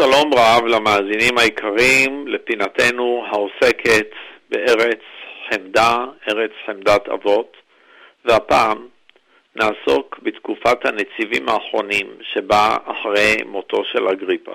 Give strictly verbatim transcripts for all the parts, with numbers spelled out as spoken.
שלום רב למאזינים היקרים לפינתנו העוסקת בארץ חמדה, ארץ חמדת אבות, והפעם נעסוק בתקופת הנציבים האחרונים שבאה אחרי מותו של אגריפס.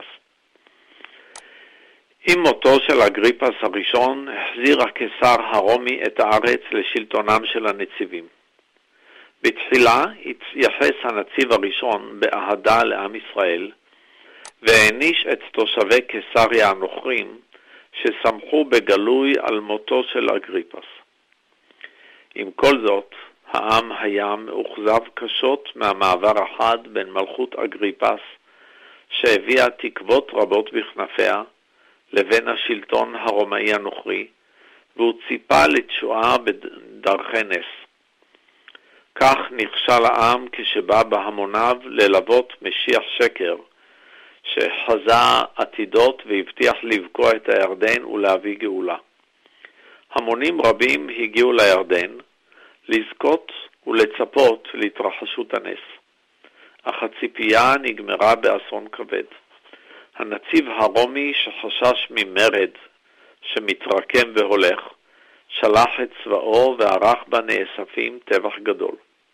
עם מותו של אגריפס הראשון החזיר הקיסר הרומי את הארץ לשלטונם של הנציבים. בתחילה התייחס הנציב הראשון באהדה לעם ישראל, והעניש את תושבי קיסריה הנוכרים שסמכו בגלוי על מותו של אגריפס. עם כל זאת, העם היה מאוכזב קשות מהמעבר החד בין מלכות אגריפס, שהביאה תקוות רבות בכנפיה, לבין השלטון הרומאי הנוכרי, והוא ציפה לתשועה בדרכי נס. כך נכשל העם כשבא בהמוניו ללוות משיח שקר, שחזה עתידות והבטיח לבקוע את הירדן ולהביא גאולה. המונים רבים הגיעו לירדן, לזכות ולצפות להתרחשות הנס. אך הציפייה נגמרה באסון כבד. הנציב הרומי שחשש ממרד שמתרקם והולך, שלח את צבאו וערך בנאספים טבח גדול.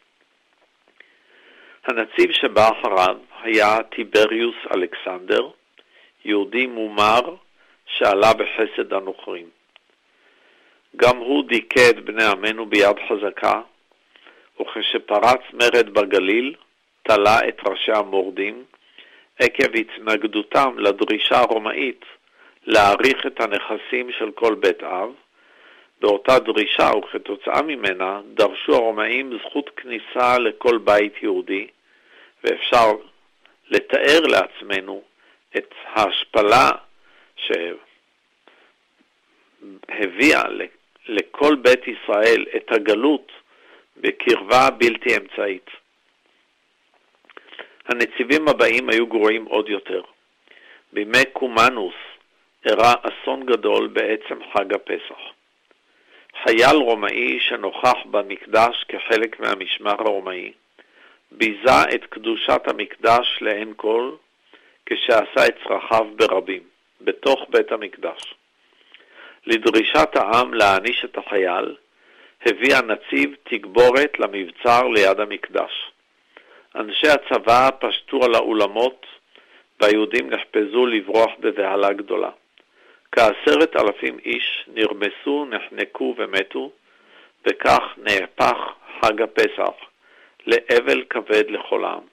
הנציב שבא אחריו היה טיבריוס אלכסנדר, יהודי מומר שעלה בחסד הנוכרים. גם הוא דיכא את בני עמנו ביד חזקה, וכשפרץ מרד בגליל, תלה את ראשי המורדים, עקב התנגדותם לדרישה הרומאית להעריך את הנכסים של כל בית אב. באותה דרישה וכתוצאה ממנה דרשו הרומאים זכות כניסה לכל בית יהודי, ואפשר לתאר לעצמנו את ההשפלה שהביאה לכל בית ישראל את הגלות בקרבה בלתי אמצעית. הנציבים הבאים היו גרועים עוד יותר. בימי קומנוס אירע אסון גדול בעצם חג הפסח. חייל רומאי שנוכח במקדש כחלק מהמשמר הרומאי, ביזה את קדושת המקדש לעין כל, כשעשה את צרכיו ברבים, בתוך בית המקדש. לדרישת העם להעניש את החייל, הביא הנציב תגבורת למבצר ליד המקדש. אנשי הצבא פשטו על האולמות, והיהודים נחפזו לברוח בבהלה גדולה. כעשרת אלפים איש נרמסו, נחנקו ומתו, וכך נהפך חג הפסח לאבל כבד לכל העם.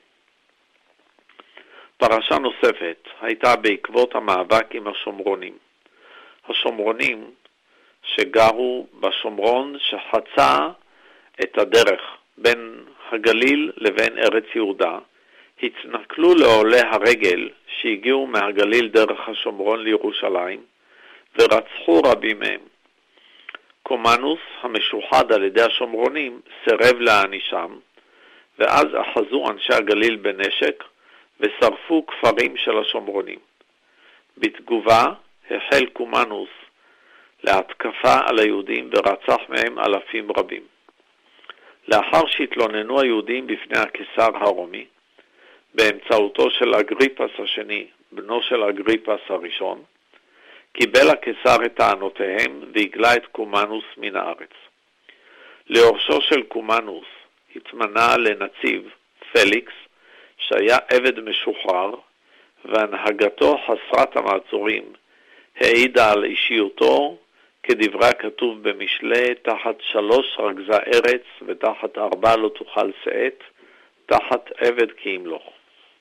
פרשה נוספת הייתה בעקבות המאבק עם השומרונים. השומרונים שגרו בשומרון שחצה את הדרך בין הגליל לבין ארץ יהודה, התנכלו לעולי הרגל שהגיעו מהגליל דרך השומרון לירושלים, ורצחו רבים מהם. קומנוס, המשוחד על ידי השומרונים, סירב להענישם, ואז אחזו אנשי הגליל בנשק, ושרפו כפרים של השומרונים. בתגובה החל קומנוס להתקפה על היהודים, ורצח מהם אלפים רבים. לאחר שהתלוננו היהודים בפני הקיסר הרומי, באמצעותו של אגריפס השני, בנו של אגריפס הראשון, קיבל הקיסר את טענותיהם והגלה את קומנוס מן הארץ. ליורשו של קומנוס התמנה לנציב פליקס, שהיה עבד משוחרר, והנהגתו חסרת המעצורים העידה על אישיותו, כדברי הכתוב במשלי, תחת שלוש רגזה ארץ ותחת ארבע לא תוכל שאת, תחת עבד כי ימלוך.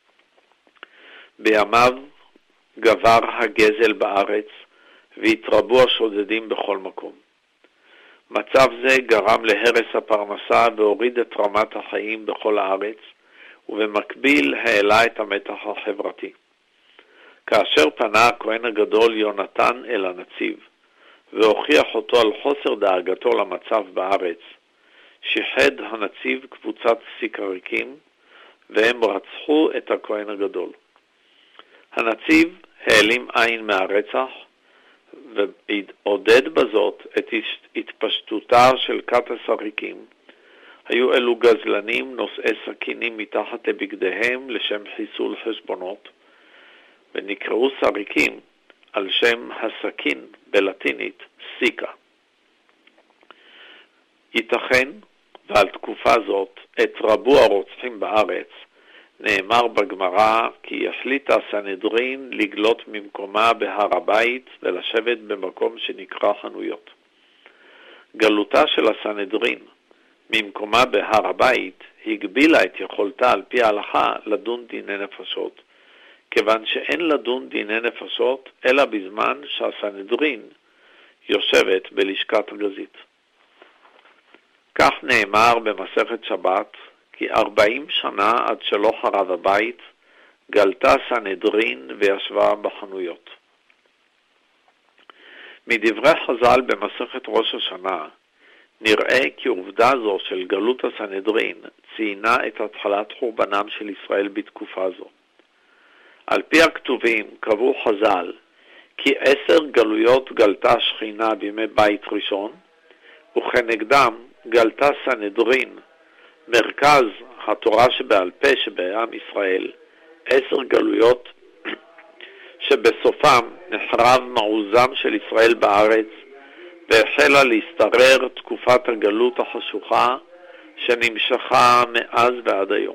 בימיו גבר הגזל בארץ, והתרבו השודדים בכל מקום. מצב זה גרם להרס הפרנסה והוריד את רמת החיים בכל הארץ, ובמקביל העלה את המתח החברתי. כאשר פנה הכהן הגדול יונתן אל הנציב, והוכיח אותו על חוסר דאגתו למצב בארץ, שיחד הנציב קבוצת סיקריקים, והם רצחו את הכהן הגדול. הנציב העלים עין מהרצח, ועודד בזאת את התפשטותה של כת הסריקים. היו אלו גזלנים נושאי סכינים מתחת לבגדיהם לשם חיסול חשבונות, ונקראו סריקים על שם הסכין בלטינית סיקה. ייתכן ועל תקופה זאת את רבו הרוצחים בארץ נאמר בגמרא כי החליטה הסנהדרין לגלות ממקומה בהר הבית ולשבת במקום שנקרא חנויות. גלותה של הסנהדרין ממקומה בהר הבית הגבילה את יכולתה על פי ההלכה לדון דיני נפשות, כיוון שאין לדון דיני נפשות אלא בזמן שהסנהדרין יושבת בלשכת הגזית. כך נאמר במסכת שבת כי ארבעים שנה עד שלא חרב הבית גלתה סנהדרין וישבה בחנויות. מדברי חז"ל במסכת ראש השנה נראה כי עובדה זו של גלות הסנהדרין ציינה את התחלת חורבנם של ישראל בתקופה זו. על פי הכתובים קבעו חז"ל כי עשר גלויות גלתה שכינה בימי בית ראשון, וכנגדם גלתה סנהדרין, מרכז התורה שבעל פה שבעם ישראל, עשר גלויות שבסופם נחרב מעוזם של ישראל בארץ, והחלה להסתרר תקופת הגלות החשוכה שנמשכה מאז ועד היום.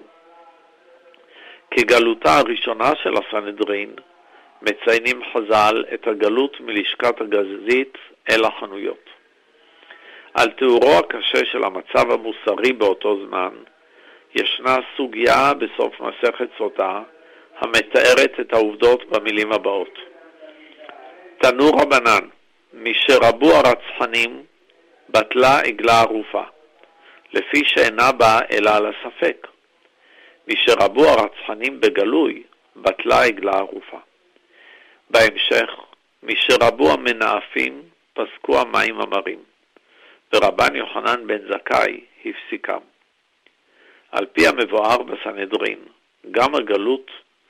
כגלותה הראשונה של הסנהדרין מציינים חז"ל את הגלות מלשכת הגזית אל החנויות. על תיאורו הקשה של המצב המוסרי באותו זמן ישנה סוגיה בסוף מסכת סוטה המתארת את העובדות במילים הבאות. תנו רבנן, משרבו הרצחנים בטלה עגלה ערופה, לפי שאינה באה אלא על הספק. משרבו הרצחנים בגלוי בטלה עגלה ערופה. בהמשך, משרבו המנאפים פסקו המים המרים, ורבן יוחנן בן זכאי הפסיקם. על פי המבואר בסנהדרין, גם הגלות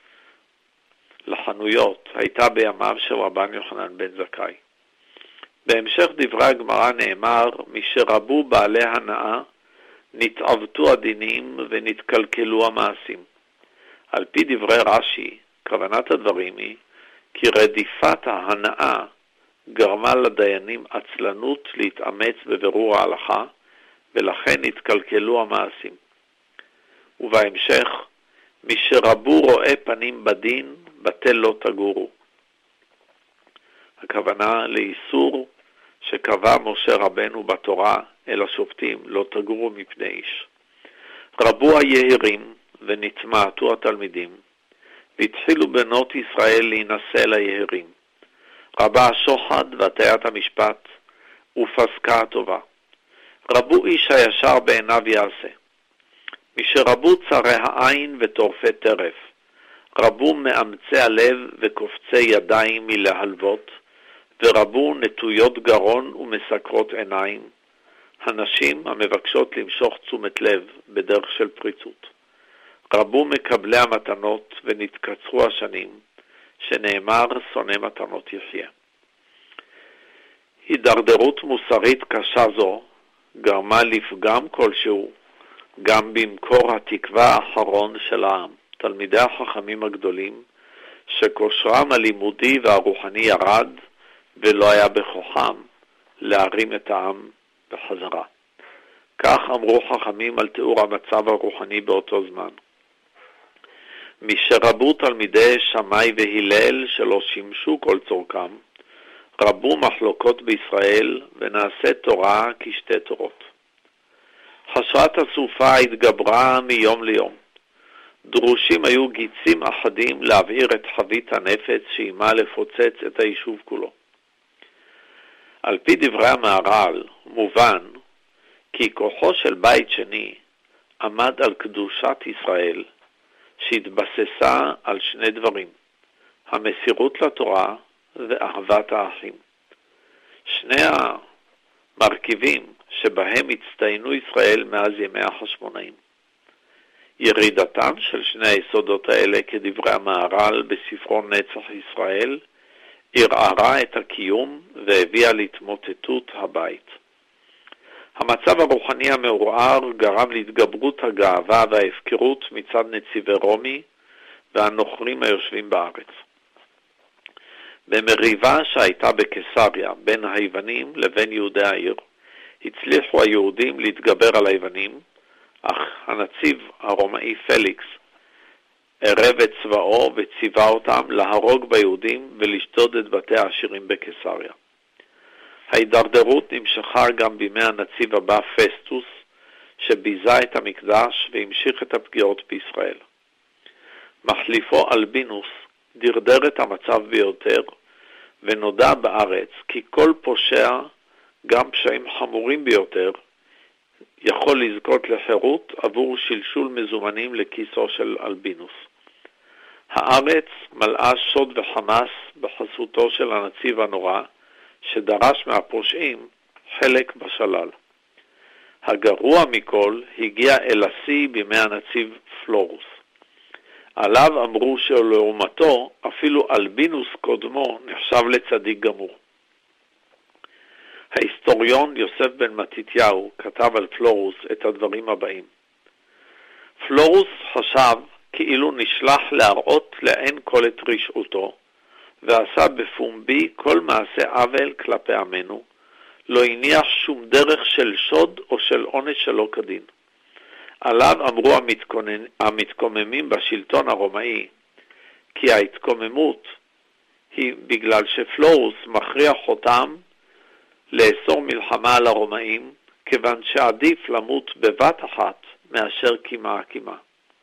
לחנויות הייתה בימיו של רבן יוחנן בן זכאי. בהמשך דברי הגמרא נאמר, משרבו בעלי הנאה, נתעוותו הדינים ונתקלקלו המעשים. על פי דברי רש"י, כוונת הדברים היא, כי רדיפת ההנאה גרמה לדיינים עצלנות להתאמץ בבירור ההלכה, ולכן נתקלקלו המעשים. ובהמשך, משרבו רואה פנים בדין, בטל לא תגורו. הכוונה לאיסור שקבע משה רבנו בתורה אל השופטים, לא תגורו מפני איש. רבו היהירים ונתמעטו התלמידים, והתחילו בנות ישראל להינשא ליהירים. רבה השוחד והטיית המשפט, ופסקה הטובה. רבו איש הישר בעיניו יעשה. משרבו צרי העין וטורפי טרף, רבו מאמצי הלב וקופצי ידיים מלהלוות, ורבו נטויות גרון ומסקרות עיניים, הנשים המבקשות למשוך תשומת לב בדרך של פריצות. רבו מקבלי המתנות ונתקצרו השנים, שנאמר שונא מתנות יחיה. הידרדרות מוסרית קשה זו גרמה לפגם כלשהו גם במקור התקווה האחרון של העם, תלמידי החכמים הגדולים, שכושרם הלימודי והרוחני ירד ולא היה בכוחם להרים את העם בחזרה. כך אמרו חכמים על תיאור המצב הרוחני באותו זמן. משרבו תלמידי שמאי והלל שלא שימשו כל צורכם, רבו מחלוקות בישראל ונעשה תורה כשתי תורות. חשרת הסופה התגברה מיום ליום. דרושים היו גיצים אחדים להבעיר את חבית הנפץ שאימה לפוצץ את היישוב כולו. על פי דברי המהר"ל מובן כי כוחו של בית שני עמד על קדושת ישראל, שהתבססה על שני דברים, המסירות לתורה ואהבת האחים. שני המרכיבים שבהם הצטיינו ישראל מאז ימי החשמונאים. ירידתם של שני היסודות האלה כדברי המהר"ל בספרו נצח ישראל, ערערה את הקיום והביאה להתמוטטות הבית. המצב הרוחני המעורער גרם להתגברות הגאווה וההפקרות מצד נציבי רומי והנוכרים היושבים בארץ. במריבה שהייתה בקיסריה בין היוונים לבין יהודי העיר, הצליחו היהודים להתגבר על היוונים, אך הנציב הרומאי פליקס ערב את צבאו וציווה אותם להרוג ביהודים ולשדוד את בתי העשירים בקיסריה. ההידרדרות נמשכה גם בימי הנציב הבא פסטוס, שביזה את המקדש והמשיך את הפגיעות בישראל. מחליפו אלבינוס דרדר את המצב ביותר, ונודע בארץ כי כל פושע, גם פשעים חמורים ביותר, יכול לזכות לחירות עבור שלשול מזומנים לכיסו של אלבינוס. הארץ מלאה שוד וחמאס בחסותו של הנציב הנורא, שדרש מהפושעים חלק בשלל. הגרוע מכל הגיע אל השיא בימי הנציב פלורוס. עליו אמרו שלעומתו אפילו אלבינוס קודמו נחשב לצדיק גמור. ההיסטוריון יוסף בן מתתיהו כתב על פלורוס את הדברים הבאים. פלורוס חשב כאילו נשלח להראות לעין כל את רשעותו, ועשה בפומבי כל מעשה עוול כלפי עמנו, לא הניח שום דרך של שוד או של עונש שלא כדין. עליו אמרו המתכונן, המתקוממים בשלטון הרומאי, כי ההתקוממות היא בגלל שפלורוס מכריח אותם לאסור מלחמה על הרומאים, כיוון שעדיף למות בבת אחת מאשר קימה קימה.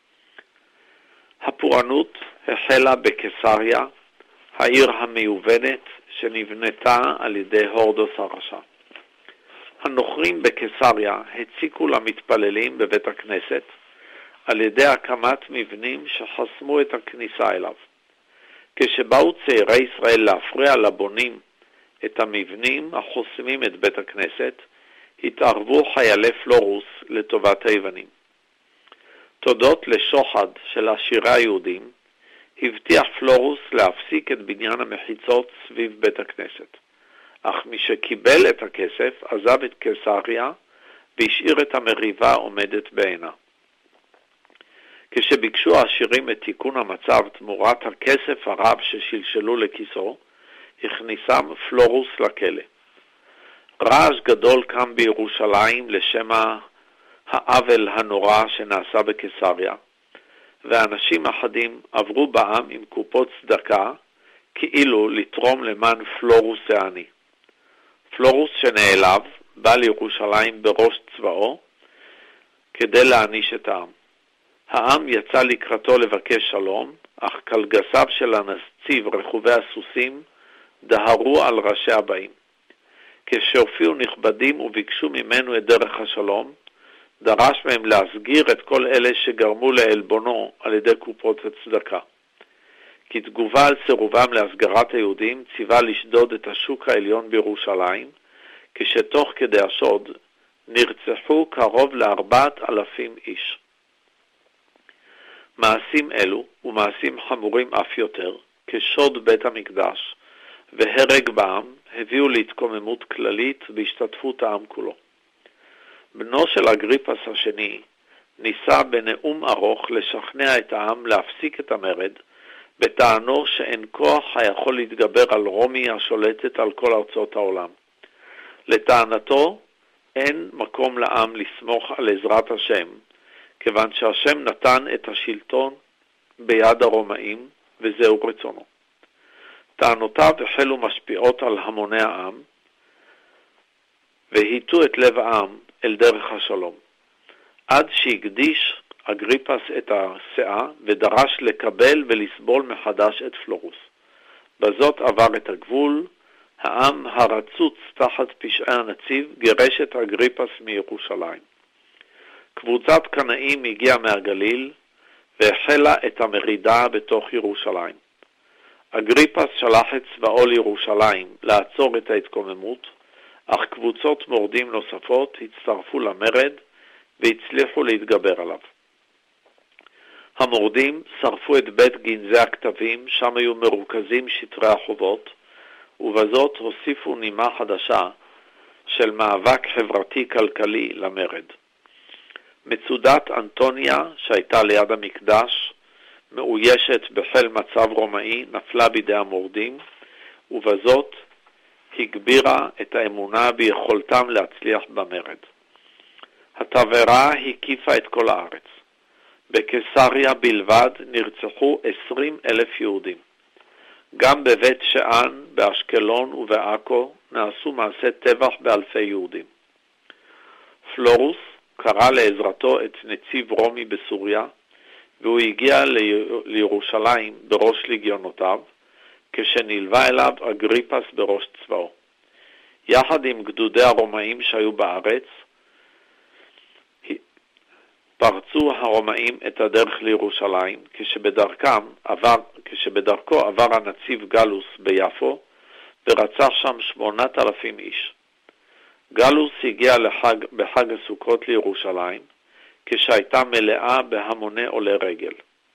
הפורענות החלה בקיסריה, העיר המיובנת שנבנתה על ידי הורדוס הרשע. הנוכרים בקיסריה הציקו למתפללים בבית הכנסת על ידי הקמת מבנים שחסמו את הכניסה אליו. כשבאו צעירי ישראל להפריע לבונים את המבנים החוסמים את בית הכנסת, התערבו חיילי פלורוס לטובת היוונים. תודות לשוחד של עשירי היהודים, הבטיח פלורוס להפסיק את בניין המחיצות סביב בית הכנסת. אך מי שקיבל את הכסף עזב את קיסריה והשאיר את המריבה עומדת בעינה. כשביקשו העשירים את תיקון המצב תמורת הכסף הרב ששלשלו לכיסו, הכניסם פלורוס לכלא. רעש גדול קם בירושלים לשם העוול הנורא שנעשה בקיסריה, ואנשים אחדים עברו בעם עם קופות צדקה, כאילו לתרום למען פלורוס העני. פלורוס שנעלב בא לירושלים בראש צבאו כדי להעניש את העם. העם יצא לקראתו לבקש שלום, אך קלגסיו של הנציב רכובי הסוסים דהרו על ראשי הבאים. כשהופיעו נכבדים וביקשו ממנו את דרך השלום, דרש מהם להסגיר את כל אלה שגרמו לעלבונו על ידי קופות הצדקה. כתגובה על סירובם להסגרת היהודים, ציווה לשדוד את השוק העליון בירושלים, כשתוך כדי השוד נרצחו קרוב לארבעת אלפים איש. מעשים אלו, ומעשים חמורים אף יותר, כשוד בית המקדש והרג בעם, הביאו להתקוממות כללית בהשתתפות העם כולו. בנו של אגריפס השני ניסה בנאום ארוך לשכנע את העם להפסיק את המרד, בטענו שאין כוח היכול להתגבר על רומי השולטת על כל ארצות העולם. לטענתו, אין מקום לעם לסמוך על עזרת השם, כיוון שהשם נתן את השלטון ביד הרומאים, וזהו רצונו. טענותיו החלו משפיעות על המוני העם, והיטו את לב העם אל דרך השלום. עד שהקדיש אגריפס את הסאה ודרש לקבל ולסבול מחדש את פלורוס. בזאת עבר את הגבול, העם הרצוץ תחת פשעי הנציב גירש את אגריפס מירושלים. קבוצת קנאים הגיעה מהגליל והחלה את המרידה בתוך ירושלים. אגריפס שלח את צבאו לירושלים לעצור את ההתקוממות, אך קבוצות מורדים נוספות הצטרפו למרד והצליחו להתגבר עליו. המורדים שרפו את בית גנזי הכתבים, שם היו מרוכזים שטרי החובות, ובזאת הוסיפו נימה חדשה של מאבק חברתי-כלכלי למרד. מצודת אנטוניה, שהייתה ליד המקדש, מאוישת בחיל מצב רומאי, נפלה בידי המורדים, ובזאת הגבירה את האמונה ביכולתם להצליח במרד. התבערה הקיפה את כל הארץ. בקיסריה בלבד נרצחו עשרים אלף יהודים. גם בבית שאן, באשקלון ובעכו נעשו מעשי טבח באלפי יהודים. פלורוס קרא לעזרתו את נציב רומי בסוריה, והוא הגיע לירושלים בראש לגיונותיו, כשנלווה אליו אגריפס בראש צבאו. יחד עם גדודי הרומאים שהיו בארץ, פרצו הרומאים את הדרך לירושלים, כשבדרכם עבר, כשבדרכו עבר הנציב גלוס ביפו, ורצח שם שמונת אלפים איש. גלוס הגיע לחג, בחג הסוכות לירושלים, כשהייתה מלאה בהמוני עולי רגל.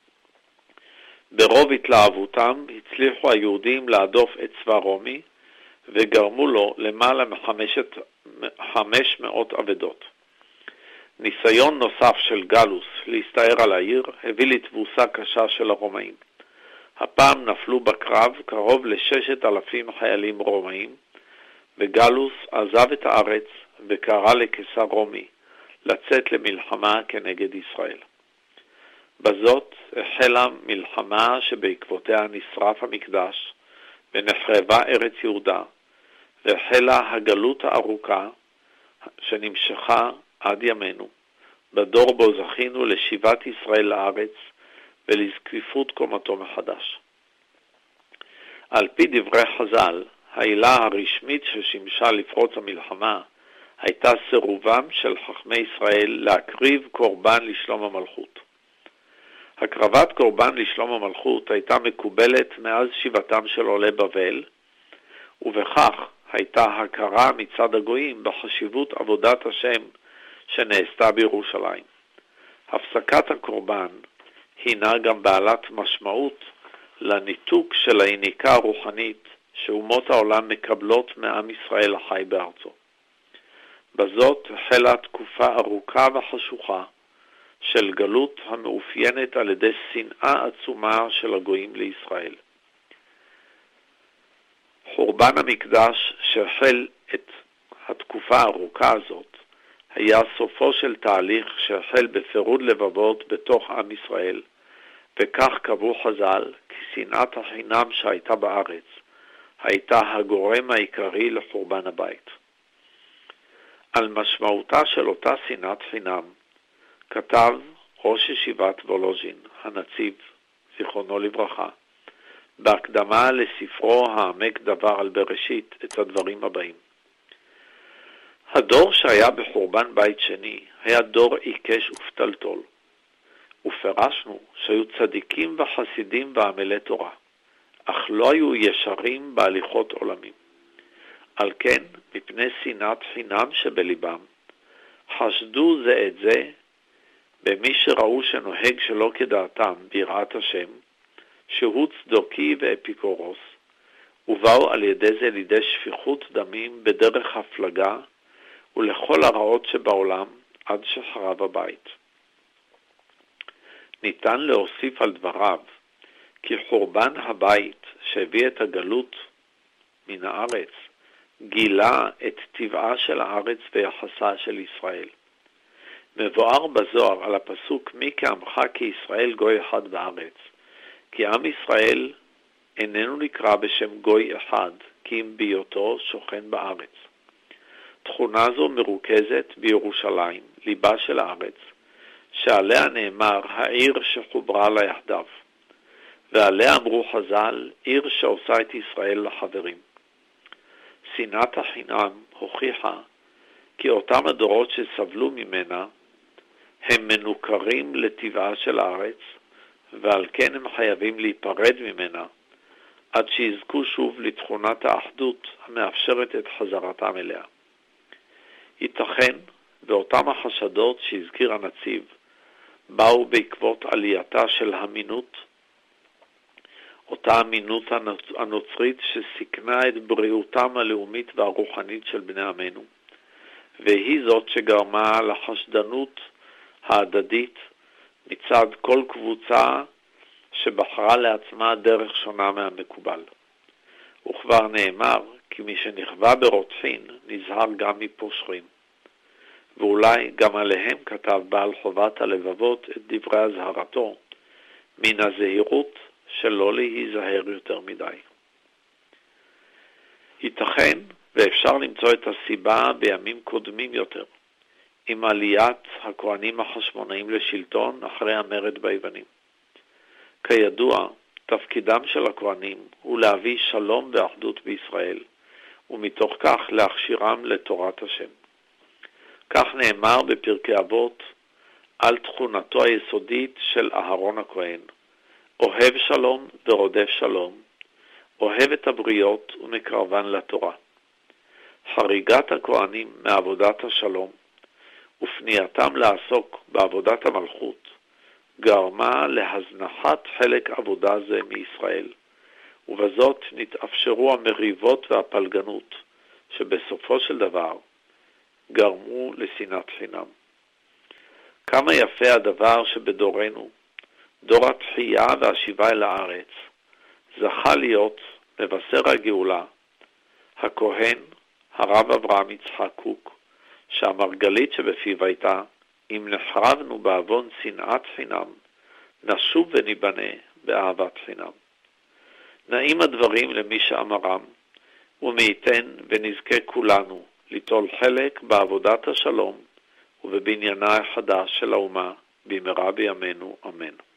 ברוב התלהבותם הצליחו היהודים להדוף את צבא רומי, וגרמו לו למעלה מחמש מאות אבדות. ניסיון נוסף של גלוס להסתער על העיר הביא לתבוסה קשה של הרומאים. הפעם נפלו בקרב קרוב לששת אלפים חיילים רומאים, וגלוס עזב את הארץ וקרא לקיסר רומי לצאת למלחמה כנגד ישראל. בזאת החלה מלחמה שבעקבותיה נשרף המקדש ונחרבה ארץ יהודה, והחלה הגלות הארוכה שנמשכה עד ימינו, בדור בו זכינו לשיבת ישראל לארץ ולזקיפות קומתו מחדש. על פי דברי חז"ל, העילה הרשמית ששימשה לפרוץ המלחמה הייתה סירובם של חכמי ישראל להקריב קורבן לשלום המלכות. הקרבת קורבן לשלום המלכות הייתה מקובלת מאז שיבתם של עולי בבל, ובכך הייתה הכרה מצד הגויים בחשיבות עבודת השם שנעשתה בירושלים. הפסקת הקורבן הינה גם בעלת משמעות לניתוק של היניקה הרוחנית שאומות העולם מקבלות מעם ישראל החי בארצו. בזאת החלה תקופה ארוכה וחשוכה של גלות המאופיינת על ידי שנאה עצומה של הגויים לישראל. חורבן המקדש שהחל את התקופה הארוכה הזאת היה סופו של תהליך שהחל בפירוד לבבות בתוך עם ישראל, וכך קבעו חז"ל כי שנאת החינם שהייתה בארץ הייתה הגורם העיקרי לחורבן הבית. על משמעותה של אותה שנאת חינם כתב ראש ישיבת וולוז'ין, הנציב, זיכרונו לברכה, בהקדמה לספרו העמק דבר על בראשית את הדברים הבאים. הדור שהיה בחורבן בית שני היה דור עיקש ופתלתול, ופרשנו שהיו צדיקים וחסידים ועמלי תורה, אך לא היו ישרים בהליכות עולמים. על כן, מפני שנאת חינם שבליבם, חשדו זה את זה במי שראו שנוהג שלא כדעתם ביראת השם, שהוא צדוקי ואפיקורוס, ובאו על ידי זה לידי שפיכות דמים בדרך הפלגה ולכל הרעות שבעולם עד שחרב הבית. ניתן להוסיף על דבריו כי חורבן הבית שהביא את הגלות מן הארץ גילה את טבעה של הארץ ויחסה של ישראל. מבואר בזוהר על הפסוק מי כעמך כישראל גוי אחד בארץ, כי עם ישראל איננו נקרא בשם גוי אחד, כי אם בהיותו שוכן בארץ. תכונה זו מרוכזת בירושלים, ליבה של הארץ, שעליה נאמר העיר שחוברה לה יחדיו, ועליה אמרו חז"ל עיר שעושה את ישראל לחברים. שנאת החינם הוכיחה כי אותם הדורות שסבלו ממנה הם מנוכרים לטבעה של הארץ, ועל כן הם חייבים להיפרד ממנה עד שיזכו שוב לתכונת האחדות המאפשרת את חזרתם אליה. ייתכן ואותם החשדות שהזכיר הנציב באו בעקבות עלייתה של המינות, אותה אמינות הנוצרית שסיכנה את בריאותם הלאומית והרוחנית של בני עמנו, והיא זאת שגרמה לחשדנות ההדדית מצד כל קבוצה שבחרה לעצמה דרך שונה מהמקובל. וכבר נאמר כי מי שנכווה ברותחין נזהר גם מפושרים. ואולי גם עליהם כתב בעל חובת הלבבות את דברי הזהרתו, מן הזהירות שלא להיזהר יותר מדי. ייתכן ואפשר למצוא את הסיבה בימים קודמים יותר, עם עליית הכהנים החשמונאים לשלטון אחרי המרד ביוונים. כידוע, תפקידם של הכהנים הוא להביא שלום ואחדות בישראל, ומתוך כך להכשירם לתורת השם. כך נאמר בפרקי אבות על תכונתו היסודית של אהרון הכהן, אוהב שלום ורודף שלום, אוהב את הבריות ומקרבן לתורה. חריגת הכהנים מעבודת השלום ופנייתם לעסוק בעבודת המלכות גרמה להזנחת חלק עבודה זה מישראל, ובזאת נתאפשרו המריבות והפלגנות שבסופו של דבר גרמו לשנאת חינם. כמה יפה הדבר שבדורנו, דור התחייה והשיבה אל הארץ, זכה להיות מבשר הגאולה, הכהן הרב אברהם יצחק קוק, שהמרגלית שבפיו הייתה, אם נחרבנו בעוון שנאת חינם, נשוב וניבנה באהבת חינם. נעים הדברים למי שאמרם, ומי ייתן ונזכה כולנו ליטול חלק בעבודת השלום ובבניינה החדש של האומה במהרה בימינו, אמן.